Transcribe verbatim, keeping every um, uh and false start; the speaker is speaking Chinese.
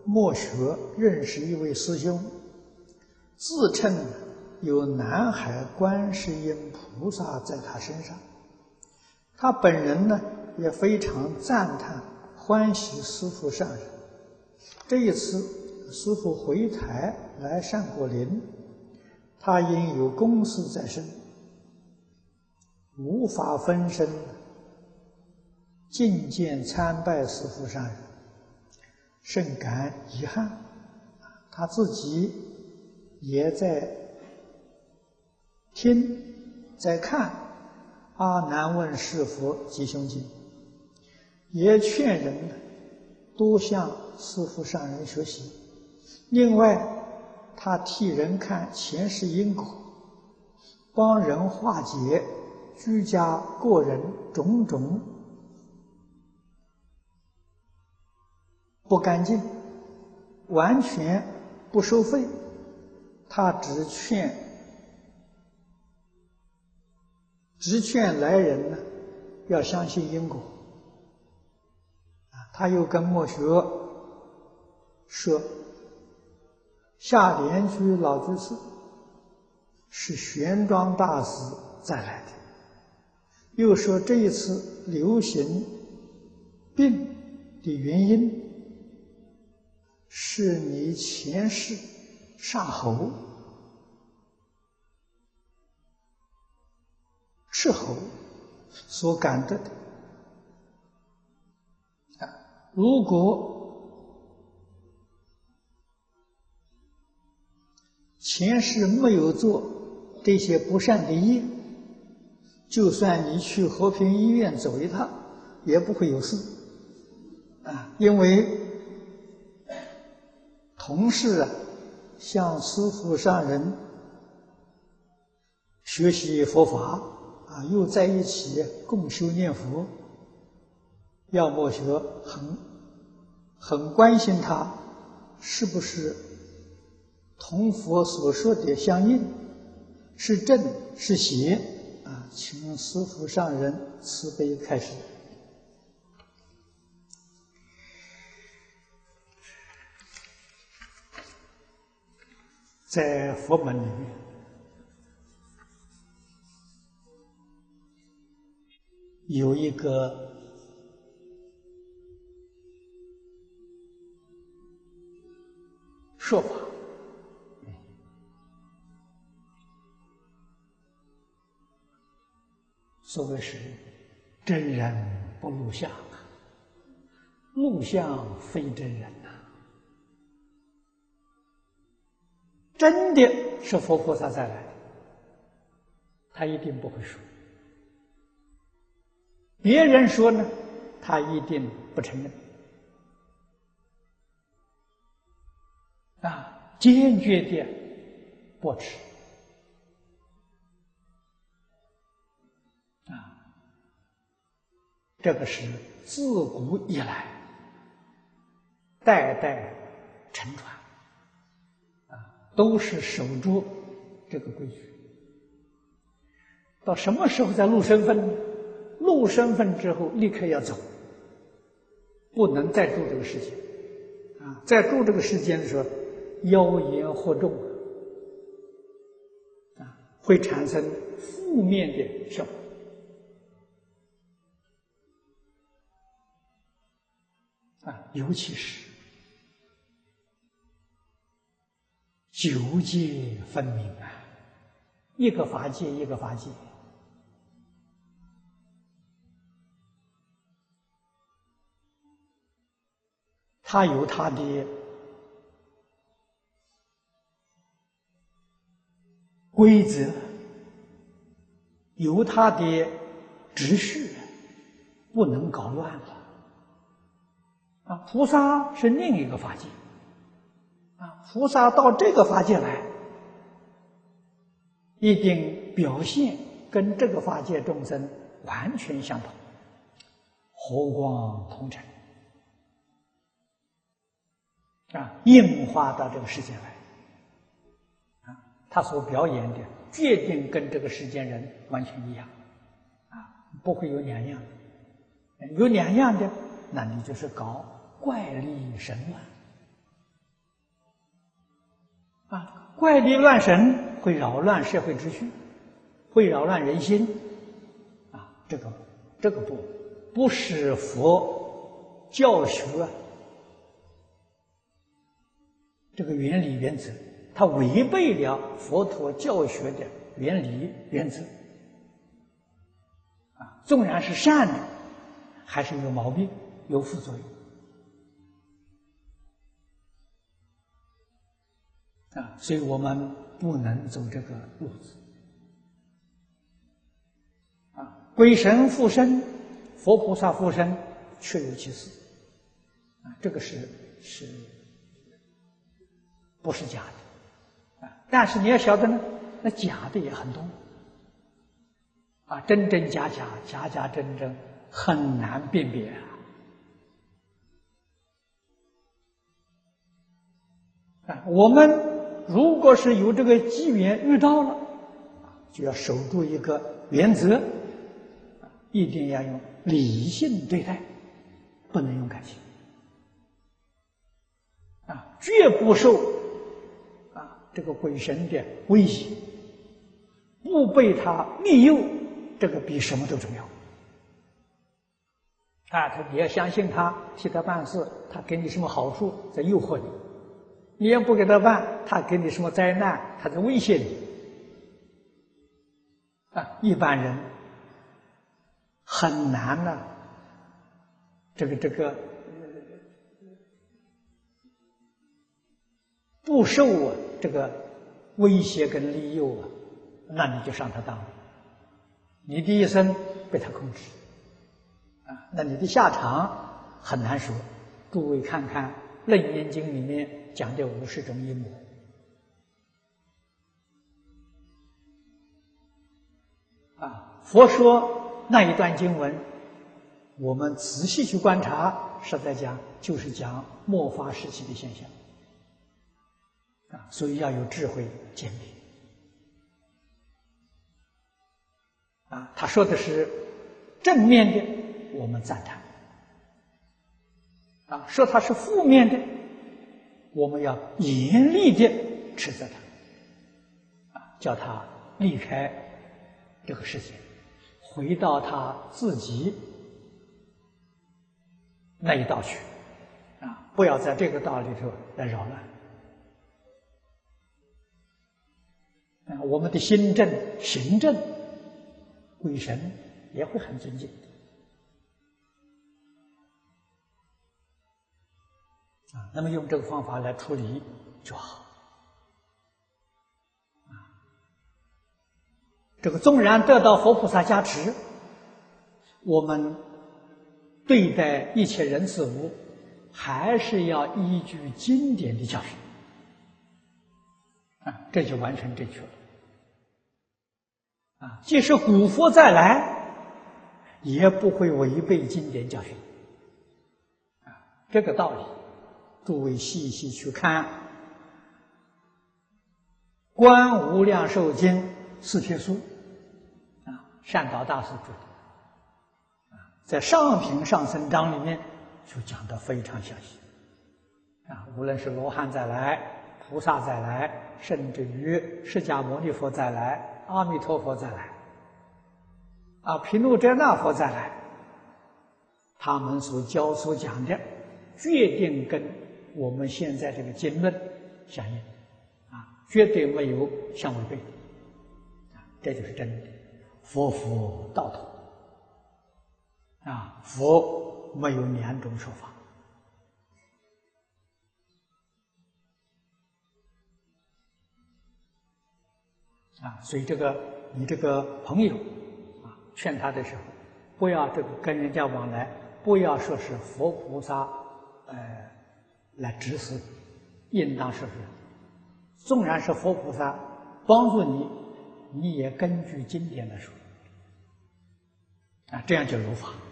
墨学认识一位师兄，自称有南海观世音菩萨在他身上。他本人呢也非常赞叹欢喜师父上人。这一次师父回台来善果林，他因有公事在身，无法分身觐见参拜师父上人，甚感遗憾。他自己也在听在看阿难问是佛吉凶经，也劝人多向师父上人学习。另外他替人看前世因果，帮人化解居家个人种种不干净，完全不收费。他只劝只劝来人呢要相信因果。他又跟墨学说，下莲居老居士是玄奘大师再来的，又说这一次流行病的原因是你前世杀猴吃猴所感得的。啊，如果前世没有做这些不善的业，就算你去和平医院走一趟，也不会有事。啊，因为同事啊，向师父上人学习佛法啊，又在一起共修念佛，要墨学很很关心他是不是同佛所说的相应，是正是邪啊，请师父上人慈悲开示。在佛门里面，有一个说法，所谓是真人不露相，露相非真人呐。真的是佛菩萨再来的，他一定不会说；别人说呢，他一定不承认。啊，坚决的驳斥。啊，这个是自古以来代代承传。都是守住这个规矩。到什么时候再露身份呢？露身份之后立刻要走，不能再住这个世间。啊，再住这个世间的时候，妖言惑众啊，会产生负面的效果。啊，尤其是九界分明啊，一个法界一个法界，它有它的规则，有它的秩序，不能搞乱了。啊，菩萨是另一个法界。啊，菩萨到这个法界来，一定表现跟这个法界众生完全相同，和光同尘啊，应化到这个世界来啊，他所表演的决定跟这个世间人完全一样啊，不会有两样的。有两样的，那你就是搞怪力神乱。 啊，怪力乱神会扰乱社会秩序，会扰乱人心，啊，这个这个不不是佛教学这个原理原则，它违背了佛陀教学的原理原则。啊，纵然是善的，还是有毛病，有副作用。啊，所以我们不能走这个路子。啊，鬼神附身，佛菩萨附身，确有其事。啊，这个是是，不是假的？啊，但是你要晓得呢，那假的也很多。啊，真真假假，假假真真，很难辨别啊！啊，我们如果是有这个机缘遇到了，就要守住一个原则，一定要用理性对待，不能用感情。啊，绝不受啊这个鬼神的威胁，不被他利诱。这个比什么都重要啊！他你要相信他，替他办事，他给你什么好处，在诱惑你；你要不给他办，他给你什么灾难，他在威胁你。啊，一般人很难呢、啊，这个这个不受啊这个威胁跟利诱啊，那你就上他当了。你的一生被他控制，啊，那你的下场很难说。诸位看看《楞严经》里面讲的五十种阴魔，啊，佛说那一段经文，我们仔细去观察，实在讲就是讲末法时期的现象，啊，所以要有智慧鉴别。啊，他说的是正面的，我们赞叹；啊，说他是负面的，我们要严厉的斥责他，啊，叫他离开这个世界，回到他自己那一道去，啊，不要在这个道里头来扰乱。啊，我们的心正、行正。鬼神也会很尊敬啊，那么用这个方法来处理就好啊。这个纵然得到佛菩萨加持，我们对待一切人事物，还是要依据经典的教训啊，这就完全正确了。啊，即使古佛再来，也不会违背经典教训。啊，这个道理，诸位细细去看《观无量寿经》四帖书，啊，善导大师著的，啊，在上品上僧章里面就讲得非常详细。啊，无论是罗汉再来，菩萨再来，甚至于释迦牟尼佛再来。阿弥陀佛再来，啊，毗卢遮那佛再来，他们所教所讲的，决定跟我们现在这个经论相应，啊，绝对没有相违背，啊，这就是真的。佛佛道同，啊，佛没有两种说法。啊，所以这个你这个朋友啊，劝他的时候，不要这个跟人家往来，不要说是佛菩萨呃来指使，应当说是，纵然是佛菩萨帮助你，你也根据经典来说，啊，这样就如法。